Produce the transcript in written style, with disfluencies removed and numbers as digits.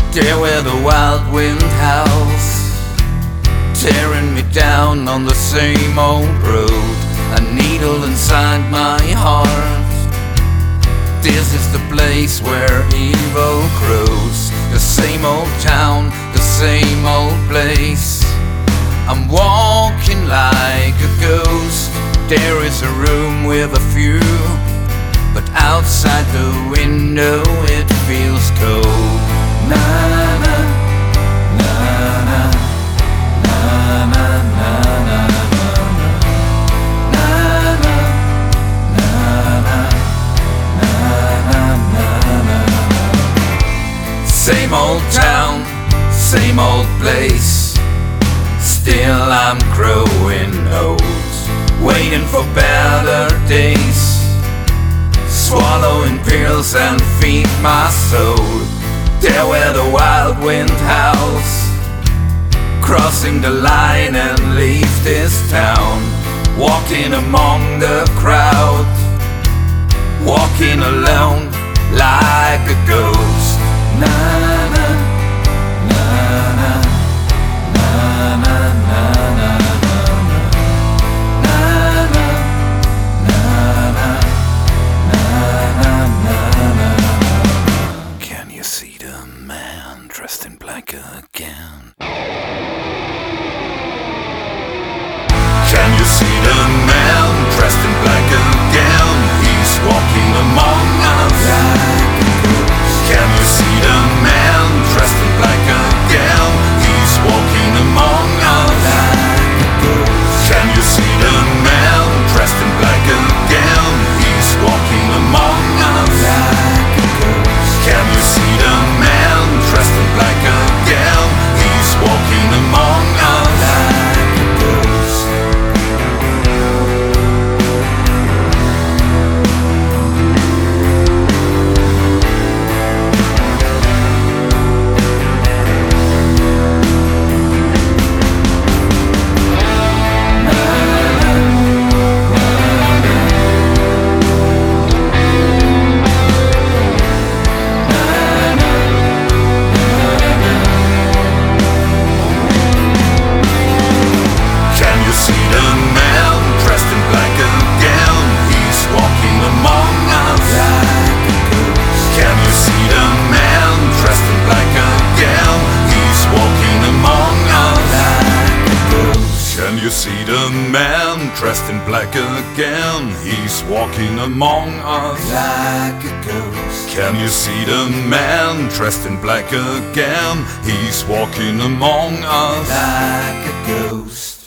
There where the wild wind howls, tearing me down on the same old road, a needle inside my heart. This is the place where evil grows, the same old town, the same old place. I'm walking like a ghost. There is a room with a view, but outside the window it feels cold. Na na na na na na na na na. Same old town, same old place. Still I'm growing old, waiting for better days, swallowing pills and feed my soul. There where the wild wind howls, crossing the line and leave this town, walking among the crowd, walking alone like a ghost. Na na na na na na na na. Can you see the man dressed in black again? Can you see the man dressed in black again? He's walking among us. Can you see the man dressed in black again? He's walking among us. Can you see the man dressed in black again? He's walking among us. Can you see the man dressed in black again? He's walking among us. Can you see the man dressed in black again? He's walking among us like a ghost. Can you see the man dressed in black again? He's walking among us like a ghost.